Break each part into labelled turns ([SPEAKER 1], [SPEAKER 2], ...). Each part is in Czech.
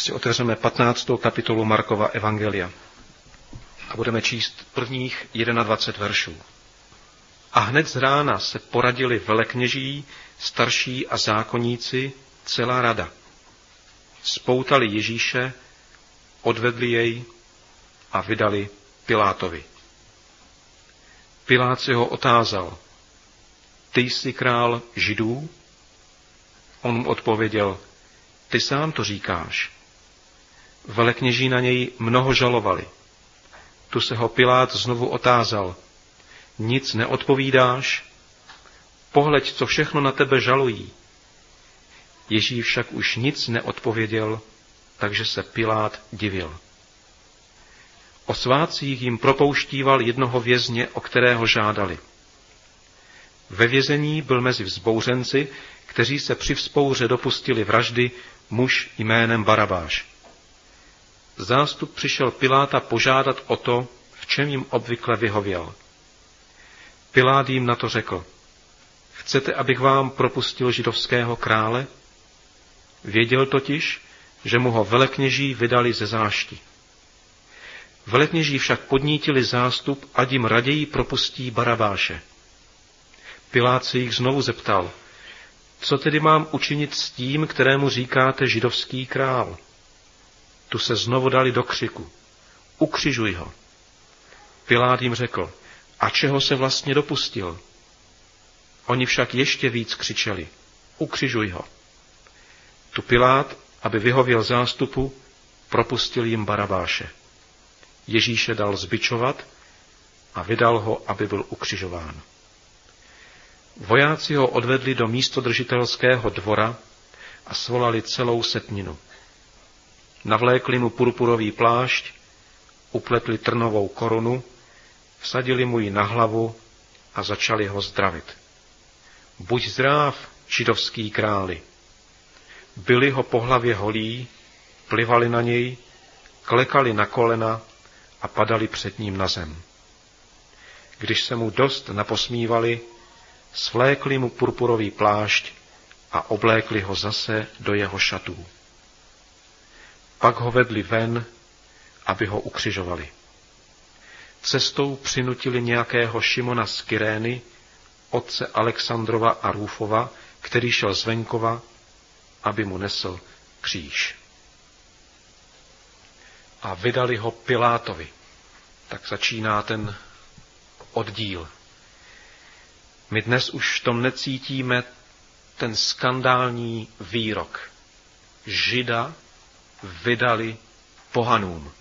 [SPEAKER 1] si otevřeme 15. kapitolu Markova evangelia a budeme číst prvních 21 veršů. A hned z rána se poradili velekněží, starší a zákonníci, celá rada. Spoutali Ježíše, odvedli jej a vydali Pilátovi. Pilát si ho otázal: Ty jsi král Židů? On mu odpověděl: Ty sám to říkáš. Velekněží na něj mnoho žalovali. Tu se ho Pilát znovu otázal: Nic neodpovídáš? Pohleď, co všechno na tebe žalují. Ježíš však už nic neodpověděl, takže se Pilát divil. O svátcích jim propouštíval jednoho vězně, o kterého žádali. Ve vězení byl mezi vzbouřenci, kteří se při vzpouře dopustili vraždy, muž jménem Barabáš. Zástup přišel Piláta požádat o to, v čem jim obvykle vyhověl. Pilát jim na to řekl: Chcete, abych vám propustil židovského krále? Věděl totiž, že mu ho velekněží vydali ze zášti. Velekněží však podnítili zástup, ať jim raději propustí Barabáše. Pilát se jich znovu zeptal: Co tedy mám učinit s tím, kterému říkáte židovský král? Tu se znovu dali do křiku: Ukřižuj ho. Pilát jim řekl: A čeho se vlastně dopustil? Oni však ještě víc křičeli: Ukřižuj ho. Tu Pilát, aby vyhověl zástupu, propustil jim Barabáše. Ježíše dal zbičovat a vydal ho, aby byl ukřižován. Vojáci ho odvedli do místodržitelského dvora a svolali celou setminu. Navlékli mu purpurový plášť, upletli trnovou korunu, vsadili mu ji na hlavu a začali ho zdravit. Buď zdrav, židovský králi. Bili ho po hlavě holí, plivali na něj, klekali na kolena a padali před ním na zem. Když se mu dost naposmívali, svlékli mu purpurový plášť a oblékli ho zase do jeho šatů. Pak ho vedli ven, aby ho ukřižovali. Cestou přinutili nějakého Šimona z Kyrény, otce Alexandrova a Rúfova, který šel z venkova, aby mu nesl kříž. A vydali ho Pilátovi. Tak začíná ten oddíl. My dnes už v tom necítíme ten skandální výrok. Žida vydali pohanům.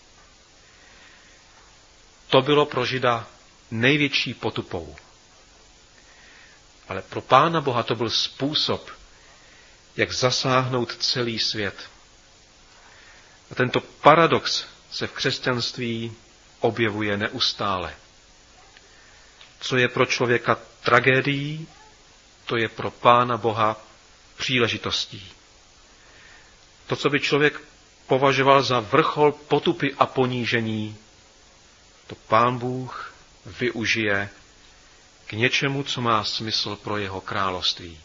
[SPEAKER 1] To bylo pro Žida největší potupou. Ale pro Pána Boha to byl způsob, jak zasáhnout celý svět. A tento paradox se v křesťanství objevuje neustále. Co je pro člověka tragédií, to je pro Pána Boha příležitostí. To, co by člověk považoval za vrchol potupy a ponížení, to Pán Bůh využije k něčemu, co má smysl pro jeho království.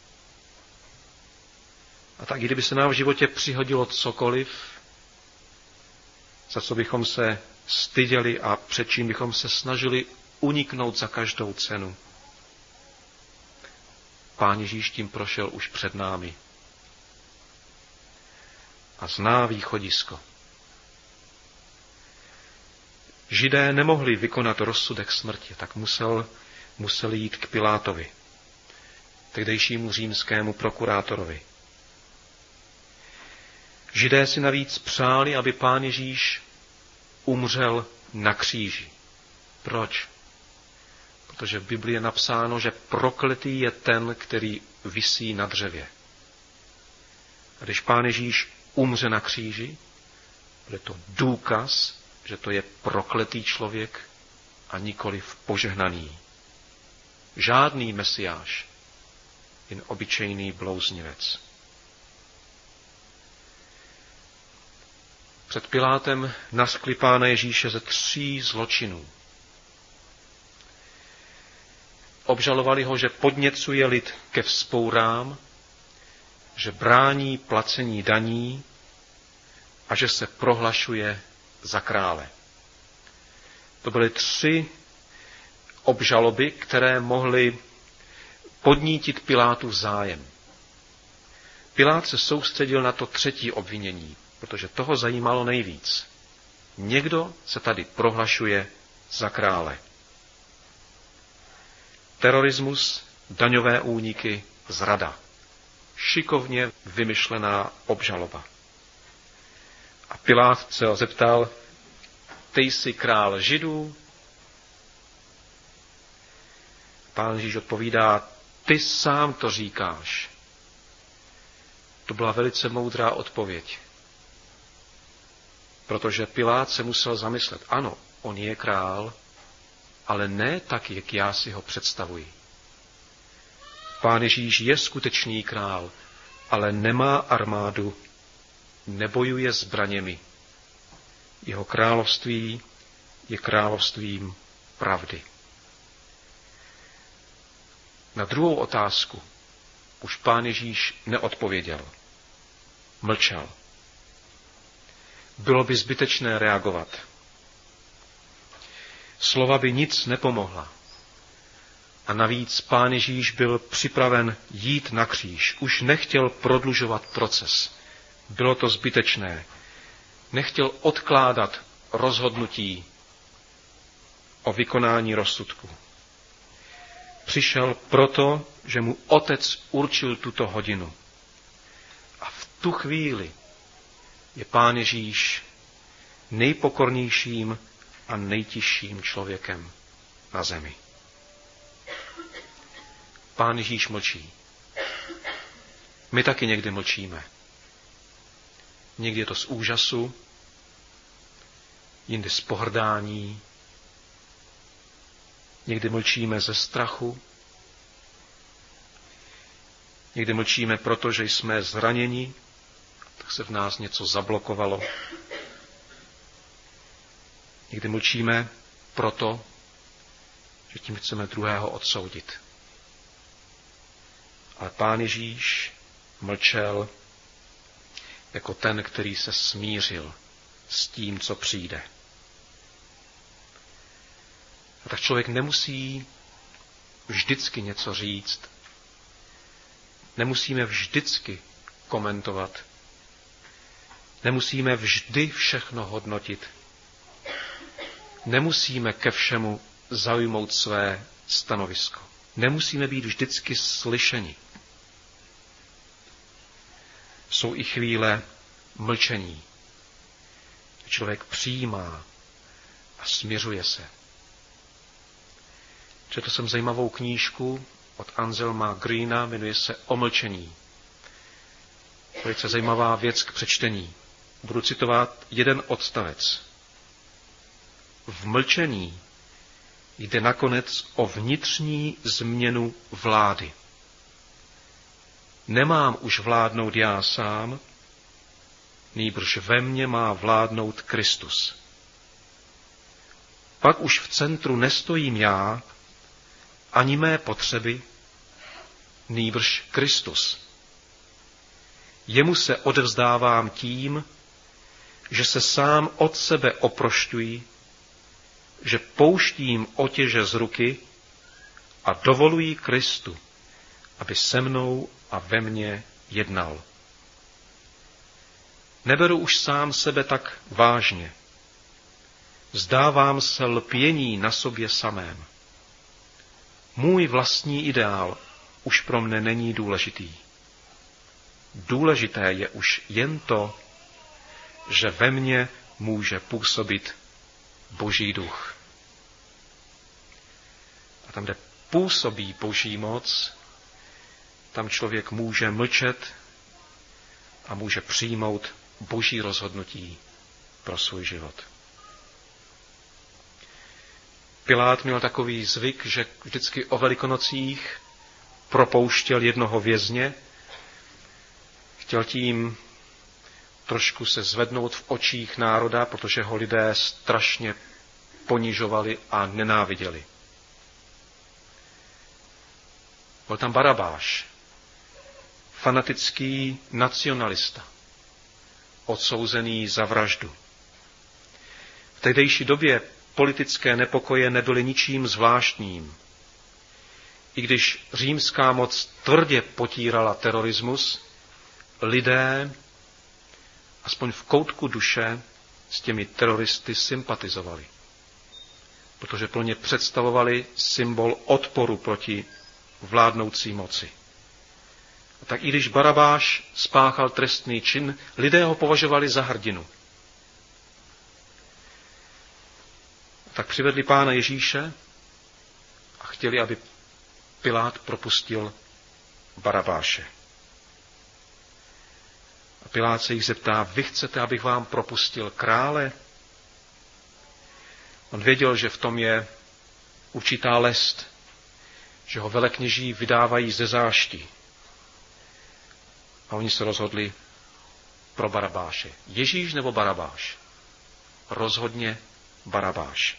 [SPEAKER 1] A tak, kdyby se nám v životě přihodilo cokoliv, za co bychom se styděli a před čím bychom se snažili uniknout za každou cenu, Pán Ježíš tím prošel už před námi a zná východisko. Židé nemohli vykonat rozsudek smrti, tak museli jít k Pilátovi, tehdejšímu římskému prokurátorovi. Židé si navíc přáli, aby Pán Ježíš umřel na kříži. Proč? Protože v Biblii je napsáno, že prokletý je ten, který visí na dřevě. A když Pán Ježíš umře na kříži, bude to důkaz, že to je prokletý člověk a nikoliv požehnaný. Žádný mesiáš, jen obyčejný blouznivec. Před Pilátem naskli Pána Ježíše ze 3 zločinů. Obžalovali ho, že podněcuje lid ke vzpourám, že brání placení daní a že se prohlašuje za krále. To byly 3 obžaloby, které mohly podnítit Pilátův zájem. Pilát se soustředil na to 3. obvinění, protože toho zajímalo nejvíc. Někdo se tady prohlašuje za krále. Terorismus, daňové úniky, zrada. Šikovně vymyšlená obžaloba. A Pilát se ho zeptal, ty jsi král Židů? Pán Ježíš odpovídá, ty sám to říkáš. To byla velice moudrá odpověď. Protože Pilát se musel zamyslet, ano, on je král, ale ne tak, jak já si ho představuji. Pán Ježíš je skutečný král, ale nemá armádu, nebojuje zbraněmi. Jeho království je královstvím pravdy. Na druhou otázku už Pán Ježíš neodpověděl. Mlčel. Bylo by zbytečné reagovat. Slova by nic nepomohla. A navíc Pán Ježíš byl připraven jít na kříž. Už nechtěl prodlužovat proces. Bylo to zbytečné. Nechtěl odkládat rozhodnutí o vykonání rozsudku. Přišel proto, že mu Otec určil tuto hodinu. A v tu chvíli je Pán Ježíš nejpokornějším a nejtižším člověkem na zemi. Pán Ježíš mlčí. My taky někdy mlčíme. Někdy je to z úžasu, jindy z pohrdání, někdy mlčíme ze strachu, někdy mlčíme proto, že jsme zraněni, tak se v nás něco zablokovalo. Někdy mlčíme proto, že tím chceme druhého odsoudit. Ale Pán Ježíš mlčel jako ten, který se smířil s tím, co přijde. A tak člověk nemusí vždycky něco říct. Nemusíme vždycky komentovat. Nemusíme vždy všechno hodnotit. Nemusíme ke všemu zaujmout své stanovisko. Nemusíme být vždycky slyšeni. Jsou i chvíle mlčení. Člověk přijímá a směřuje se. Četl jsem zajímavou knížku od Anselma Greena, jmenuje se O mlčení. Velice zajímavá věc k přečtení. Budu citovat jeden odstavec. V mlčení jde nakonec o vnitřní změnu vlády. Nemám už vládnout já sám, nýbrž ve mně má vládnout Kristus. Pak už v centru nestojím já, ani mé potřeby, nýbrž Kristus. Jemu se odevzdávám tím, že se sám od sebe oprošťuji, že pouštím otěže z ruky a dovoluji Kristu, aby se mnou a ve mně jednal. Neberu už sám sebe tak vážně. Vzdávám se lpění na sobě samém. Můj vlastní ideál už pro mne není důležitý. Důležité je už jen to, že ve mně může působit Boží duch. A tam, kde působí Boží moc, tam člověk může mlčet a může přijmout Boží rozhodnutí pro svůj život. Pilát měl takový zvyk, že vždycky o Velikonocích propouštěl jednoho vězně. Chtěl tím trošku se zvednout v očích národa, protože ho lidé strašně ponižovali a nenáviděli. Byl tam Barabáš, fanatický nacionalista. odsouzený za vraždu. V tehdejší době politické nepokoje nebyly ničím zvláštním. I když římská moc tvrdě potírala terorismus, lidé, aspoň v koutku duše, s těmi teroristy sympatizovali, protože pro ně představovali symbol odporu proti vládnoucí moci. A tak i když Barabáš spáchal trestný čin, lidé ho považovali za hrdinu. A tak přivedli Pána Ježíše a chtěli, aby Pilát propustil Barabáše. A Pilát se jich zeptá, vy chcete, abych vám propustil krále? On věděl, že v tom je určitá lest, že ho velekněží vydávají ze zášti. A oni se rozhodli pro Barabáše. Ježíš nebo Barabáš? Rozhodně Barabáš.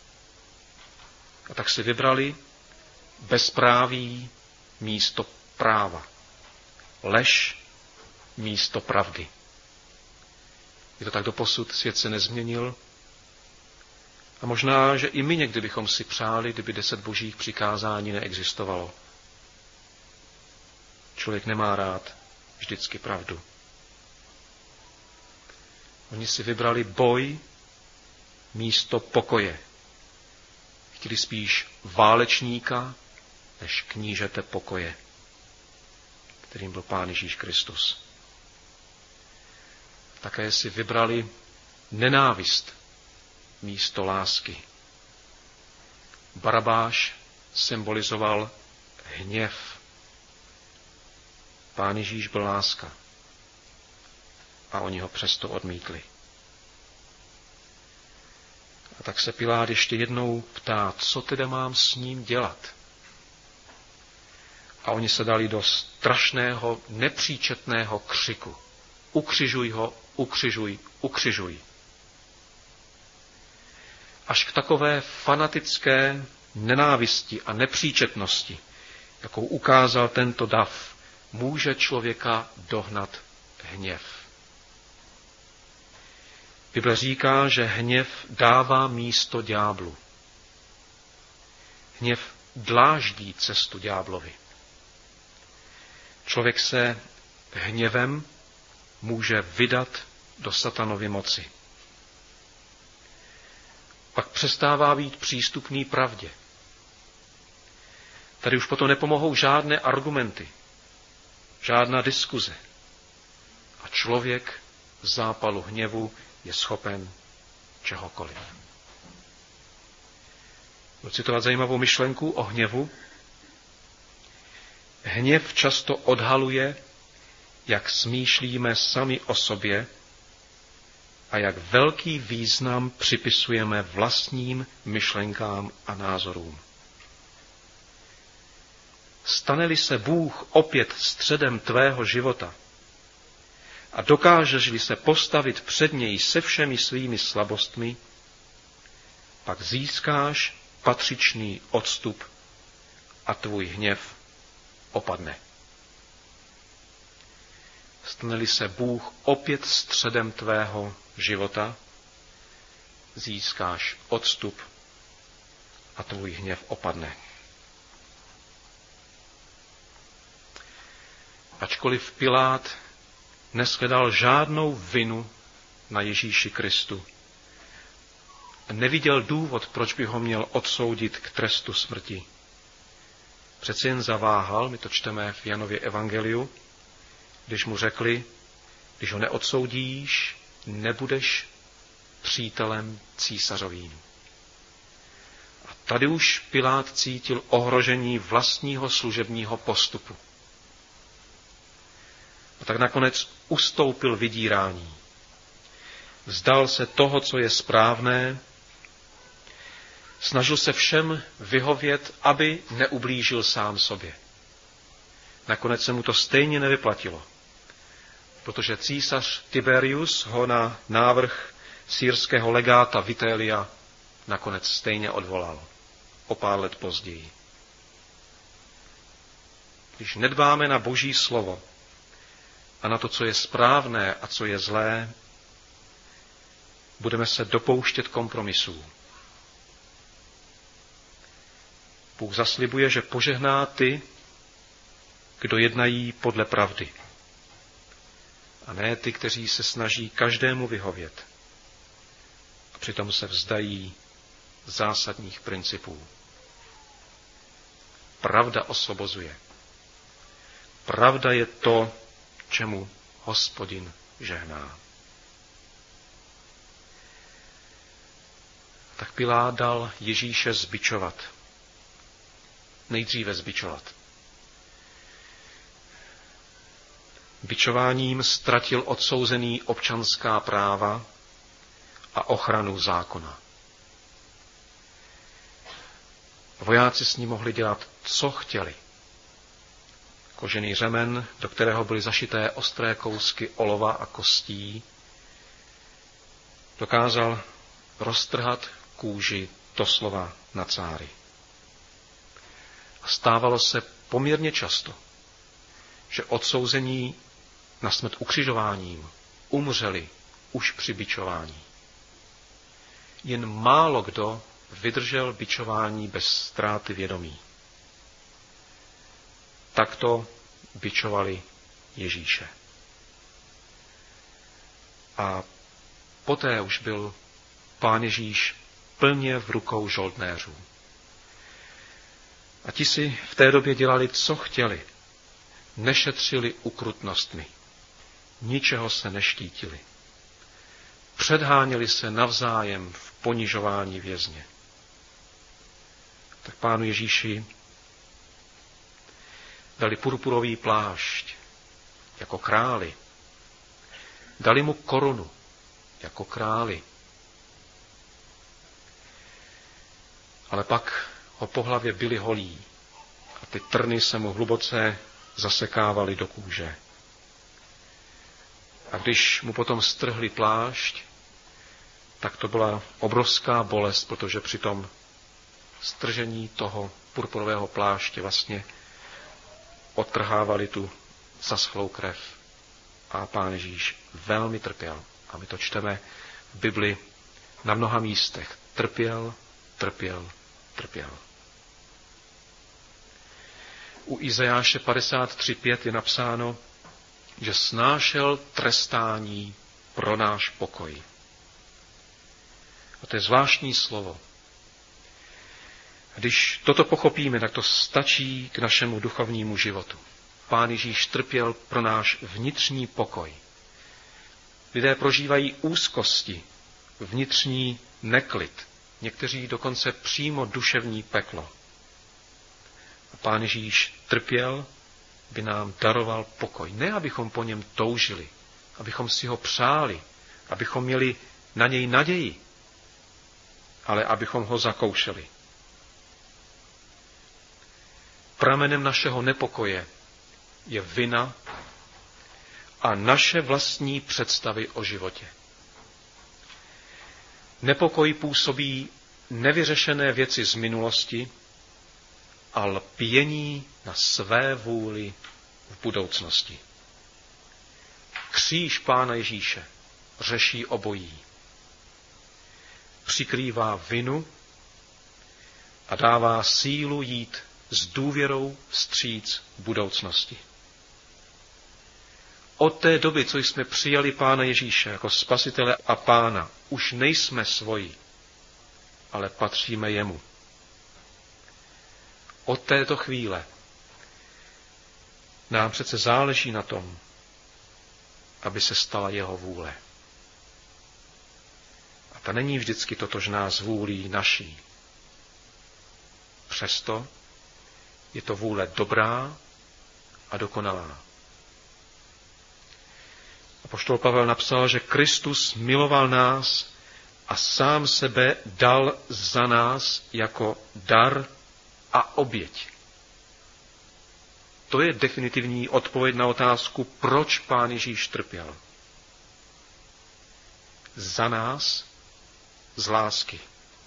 [SPEAKER 1] A tak si vybrali bezpráví místo práva. Lež místo pravdy. Je to tak doposud, svět se nezměnil. A možná, že i my někdy bychom si přáli, kdyby 10 božích přikázání neexistovalo. Člověk nemá rád vždycky pravdu. Oni si vybrali boj místo pokoje. Chtěli spíš válečníka, než knížete pokoje, kterým byl Pán Ježíš Kristus. Také si vybrali nenávist místo lásky. Barabáš symbolizoval hněv. Pán Ježíš byl láska. A oni ho přesto odmítli. A tak se Pilát ještě jednou ptá, co teda mám s ním dělat? A oni se dali do strašného, nepříčetného křiku. Ukřižuj ho, ukřižuj, ukřižuj. Až k takové fanatické nenávisti a nepříčetnosti, jakou ukázal tento dav, může člověka dohnat hněv. Bible říká, že hněv dává místo ďáblu. Hněv dláždí cestu ďáblovi. Člověk se hněvem může vydat do satanovy moci. Pak přestává být přístupný pravdě. Tady už potom nepomohou žádné argumenty, žádná diskuze. A člověk v zápalu hněvu je schopen čehokoliv. Budu citovat zajímavou myšlenku o hněvu. Hněv často odhaluje, jak smýšlíme sami o sobě a jak velký význam připisujeme vlastním myšlenkám a názorům. Stane-li se Bůh opět středem tvého života a dokážeš-li se postavit před něj se všemi svými slabostmi, pak získáš patřičný odstup a tvůj hněv opadne. Stane-li se Bůh opět středem tvého života, získáš odstup a tvůj hněv opadne. Ačkoliv Pilát neshledal žádnou vinu na Ježíši Kristu, neviděl důvod, proč by ho měl odsoudit k trestu smrti. Přeci jen zaváhal, my to čteme v Janově evangeliu, když mu řekli, když ho neodsoudíš, nebudeš přítelem císařovým. A tady už Pilát cítil ohrožení vlastního služebního postupu. A tak nakonec ustoupil vydírání. Vzdal se toho, co je správné, snažil se všem vyhovět, aby neublížil sám sobě. Nakonec se mu to stejně nevyplatilo, protože císař Tiberius ho na návrh syrského legáta Vitélia nakonec stejně odvolal o pár let později. Když nedbáme na Boží slovo, a na to, co je správné a co je zlé, budeme se dopouštět kompromisů. Bůh zaslibuje, že požehná ty, kdo jednají podle pravdy. A ne ty, kteří se snaží každému vyhovět. A přitom se vzdají zásadních principů. Pravda osvobozuje. Pravda je to, čemu Hospodin žehná. Tak Pilát dal Ježíše zbičovat. Nejdříve zbičovat. Bičováním ztratil odsouzený občanská práva a ochranu zákona. Vojáci s ním mohli dělat, co chtěli. Kožený řemen, do kterého byly zašité ostré kousky olova a kostí, dokázal roztrhat kůži doslova na cáry. A stávalo se poměrně často, že odsouzení na smrt ukřižováním umřeli už při bičování. Jen málo kdo vydržel bičování bez ztráty vědomí. Takto bičovali Ježíše. A poté už byl Pán Ježíš plně v rukou žoldnéřů. A ti si v té době dělali, co chtěli. Nešetřili ukrutnostmi. Ničeho se neštítili. Předháněli se navzájem v ponižování vězně. Tak Pánu Ježíši dali purpurový plášť jako králi. Dali mu korunu jako králi. Ale pak ho po hlavě byli holí a ty trny se mu hluboce zasekávaly do kůže. A když mu potom strhli plášť, tak to byla obrovská bolest, protože při tom stržení toho purpurového pláště vlastně odtrhávali tu zaschlou krev. A Pán Ježíš velmi trpěl. A my to čteme v Bibli na mnoha místech. Trpěl, trpěl, trpěl. U Izajáše 53:5 je napsáno, že snášel trestání pro náš pokoj. A to je zvláštní slovo. Když toto pochopíme, tak to stačí k našemu duchovnímu životu. Pán Ježíš trpěl pro náš vnitřní pokoj. Lidé prožívají úzkosti, vnitřní neklid, někteří dokonce přímo duševní peklo. A Pán Ježíš trpěl, by nám daroval pokoj. Ne, abychom po něm toužili, abychom si ho přáli, abychom měli na něj naději, ale abychom ho zakoušeli. Pramenem našeho nepokoje je vina a naše vlastní představy o životě. Nepokoj působí nevyřešené věci z minulosti a lpění na své vůli v budoucnosti. Kříž Pána Ježíše řeší obojí. Přikrývá vinu a dává sílu jít s důvěrou vstříc budoucnosti. Od té doby, co jsme přijali Pána Ježíše jako Spasitele a Pána, už nejsme svoji, ale patříme jemu. Od této chvíle nám přece záleží na tom, aby se stala jeho vůle. A ta není vždycky totožná s vůlí naší. Přesto je to vůle dobrá a dokonalá. Apoštol Pavel napsal, že Kristus miloval nás a sám sebe dal za nás jako dar a oběť. To je definitivní odpověď na otázku, proč Pán Ježíš trpěl. Za nás z lásky.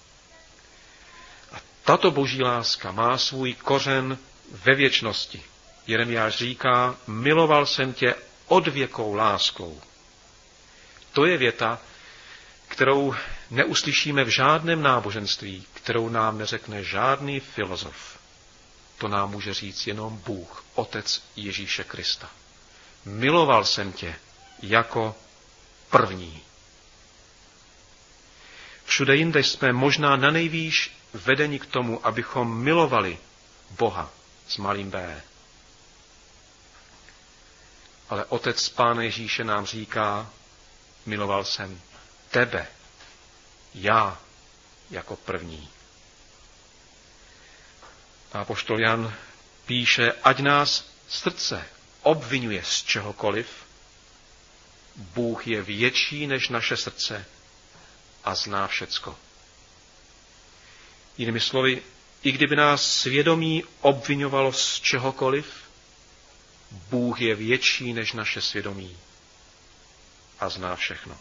[SPEAKER 1] A tato boží láska má svůj kořen ve věčnosti. Jeremiáš říká, miloval jsem tě odvěkou láskou. To je věta, kterou neuslyšíme v žádném náboženství, kterou nám neřekne žádný filozof. To nám může říct jenom Bůh, Otec Ježíše Krista. Miloval jsem tě jako první. Všude jinde jsme možná nanejvýš vedeni k tomu, abychom milovali Boha s malým B. Ale Otec Pána Ježíše nám říká, miloval jsem tebe, já jako první. A apoštol Jan píše, ať nás srdce obvinuje z čehokoliv, Bůh je větší než naše srdce a zná všecko. Jinými slovy, i kdyby nás svědomí obviňovalo z čehokoliv, Bůh je větší než naše svědomí a zná všechno.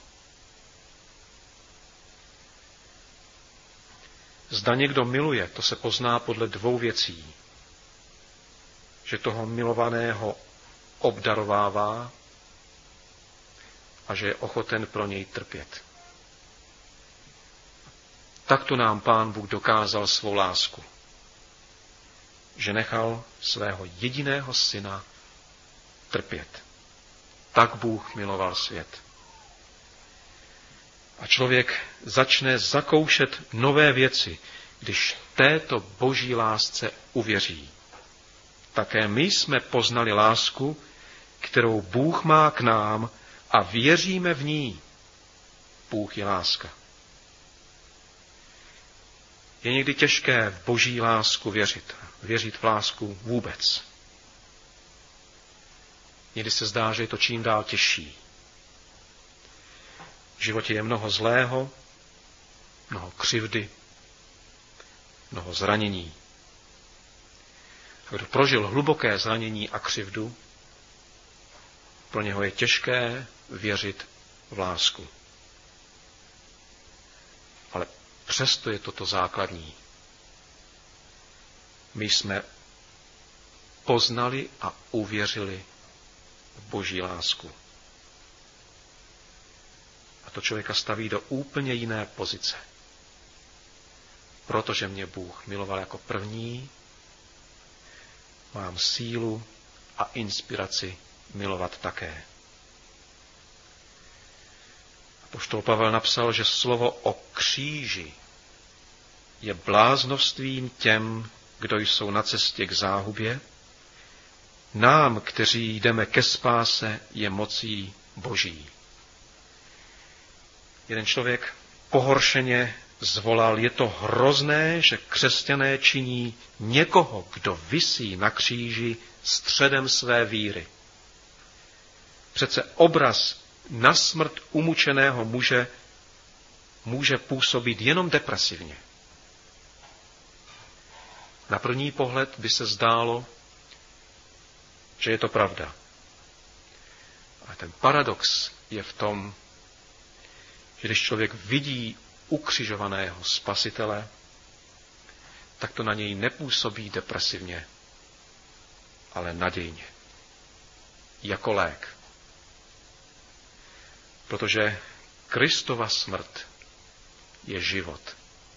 [SPEAKER 1] Zda někdo miluje, to se pozná podle dvou věcí. Že toho milovaného obdarovává a že je ochoten pro něj trpět. Takto nám Pán Bůh dokázal svou lásku, že nechal svého jediného syna trpět. Tak Bůh miloval svět. A člověk začne zakoušet nové věci, když této boží lásce uvěří. Také my jsme poznali lásku, kterou Bůh má k nám a věříme v ní. Bůh je láska. Je někdy těžké v boží lásku věřit v lásku vůbec. Někdy se zdá, že je to čím dál těžší. V životě je mnoho zlého, mnoho křivdy, mnoho zranění. Kdo prožil hluboké zranění a křivdu, pro něho je těžké věřit v lásku. Ale přesto je toto základní. My jsme poznali a uvěřili v boží lásku. A to člověka staví do úplně jiné pozice. Protože mě Bůh miloval jako první, mám sílu a inspiraci milovat také. Apoštol Pavel napsal, že slovo o kříži je bláznovstvím těm, kdo jsou na cestě k záhubě. Nám, kteří jdeme ke spáse, je mocí Boží. Jeden člověk pohoršeně zvolal, je to hrozné, že křesťané činí někoho, kdo visí na kříži, středem své víry. Přece obraz na smrt umučeného muže může působit jenom depresivně. Na první pohled by se zdálo, že je to pravda. Ale ten paradox je v tom, že když člověk vidí ukřižovaného Spasitele, tak to na něj nepůsobí depresivně, ale nadějně. Jako lék. Protože Kristova smrt je život.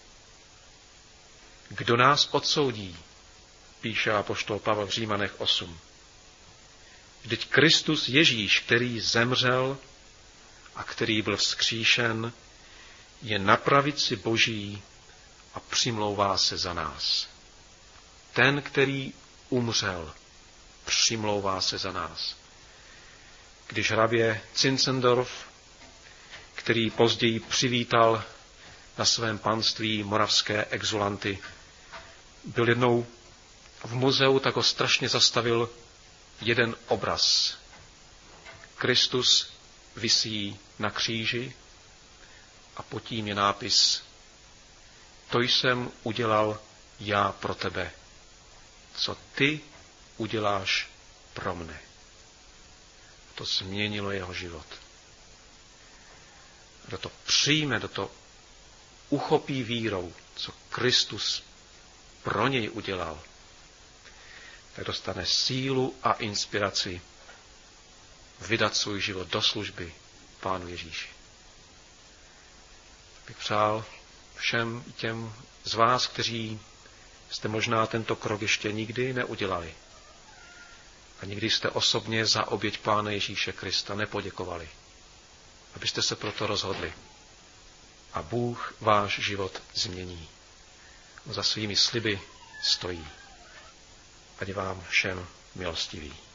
[SPEAKER 1] Kdo nás odsoudí, píše apoštol Pavel v Římanech 8. Vždyť Kristus Ježíš, který zemřel a který byl vzkříšen, je na pravici Boží a přimlouvá se za nás. Ten, který umřel, přimlouvá se za nás. Když hrabě Zinzendorf, který později přivítal na svém panství moravské exulanty, byl jednou v muzeu, tak ho strašně zastavil jeden obraz. Kristus visí na kříži a pod tím je nápis: To jsem udělal já pro tebe, co ty uděláš pro mne. To změnilo jeho život. Kdo to přijme, kdo to uchopí vírou, co Kristus pro něj udělal, tak dostane sílu a inspiraci vydat svůj život do služby Pánu Ježíši. Bych přál všem těm z vás, kteří jste možná tento krok ještě nikdy neudělali a nikdy jste osobně za oběť Pána Ježíše Krista nepoděkovali, abyste se proto rozhodli. A Bůh váš život změní. Za svými sliby stojí. Ať vám všem milostivý.